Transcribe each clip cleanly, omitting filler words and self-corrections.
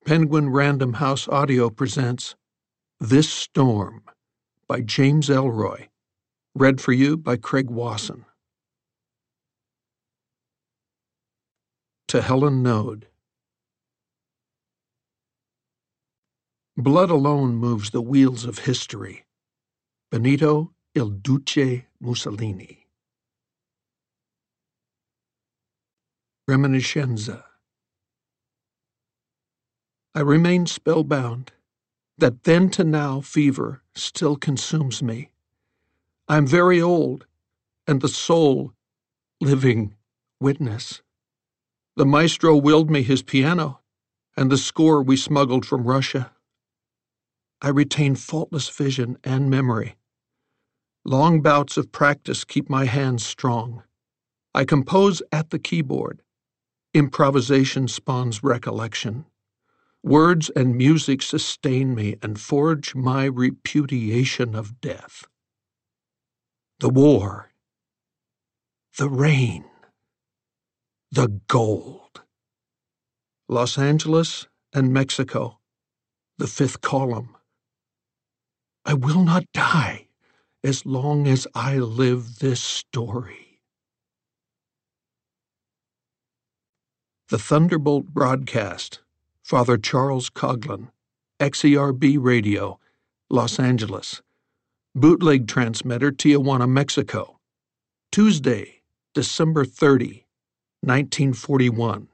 Penguin Random House Audio presents This Storm by James Elroy, read for you by Craig Wasson. To Helen Node. Blood alone moves the wheels of history. Benito Il Duce Mussolini. Reminiscenza. I remain spellbound. That then to now fever still consumes me. I'm very old, and the sole, living witness. The maestro willed me his piano, and the score we smuggled from Russia. I retain faultless vision and memory. Long bouts of practice keep my hands strong. I compose at the keyboard. Improvisation spawns recollection. Words and music sustain me and forge my repudiation of death. The war, the rain, the gold. Los Angeles and Mexico, the fifth column. I will not die as long as I live this story. The Thunderbolt broadcast. Father Charles Coughlin, XERB Radio, Los Angeles. Bootleg transmitter, Tijuana, Mexico. Tuesday, December 30, 1941.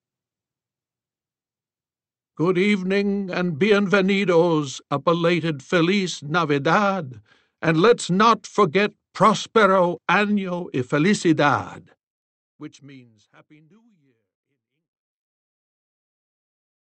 Good evening and bienvenidos, a belated Feliz Navidad, and let's not forget Prospero Año y Felicidad, which means Happy New Year.